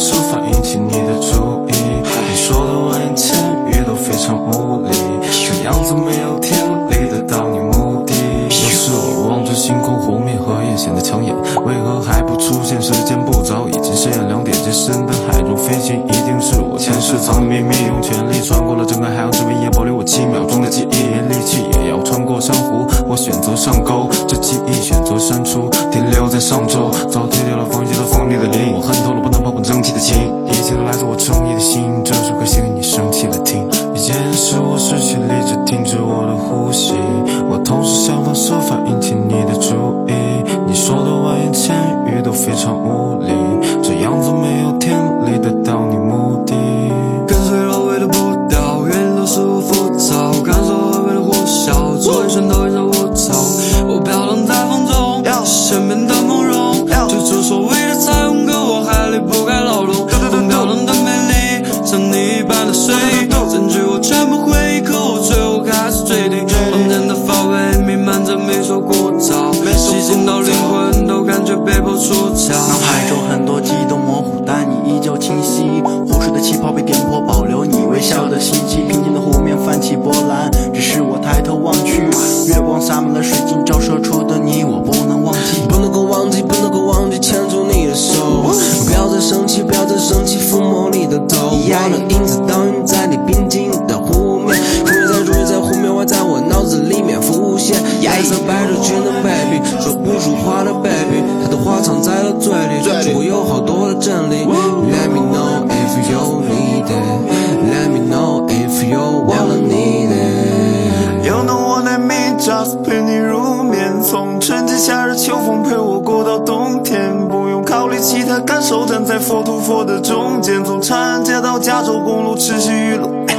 设法引起你的注意，你说的万言千语都非常无力，这样子没有天理得到你目的。有时我望着星空湖面荷叶显得抢眼，为何还不出现？时间不早，已经深夜2点，这深的海中飞行一定是我前世藏的秘密，用全力穿过了整个海洋，只为也保留我7秒钟的记忆，力气也要穿过珊瑚，我选择上钩，这记忆选择删除，停留在上周，早停留了放弃了锋利的灵，我恨透了不能碰碰蒸汽的情，一切都来自我诚意的心，这首歌献给你生气了听。一件事我失去理智，停止我的呼吸，我同时想方设法引起你的注意，你说的万言千语都非常无力，这样子没有天理得到你目的。 跟随老魏的步调，原因都是我浮躁，感受了为了活笑，做一身都会让我操，我飘荡在风中，身边的梦容，就这所谓的彩虹，可我还离不开牢笼，我飘荡的美丽，像你一般的水，证据我全部回忆，可我最后还是坠地，房间的乏味弥漫着没受过澡，洗净到灵魂都感觉被迫出窍， 脑海中很多记忆都模糊，但你依旧清晰，湖水的气泡被点破，保留你微笑的希冀，平静的湖面泛起波澜，只是我抬头望去，月光洒满了水晶，照射出的你我不能忘记， 不能够忘记，不能够忘记牵住你的手，不要再生气，不要再生气，抚摸你的头，我的影子倒映在你平静的湖面，浮现在湖面外，在我脑子里面浮现，白色百褶裙的 baby， 说不出话的 baby， 她的话藏在了嘴里，我有好多的真理。Let me know if you need it, let me know if you wanna need it。 You know what I mean, just 陪你入眠，从春季夏日秋风陪我过到冬天，不用考虑其他感受，站在佛图佛的中间，从长安街到加州公路，持续娱乐。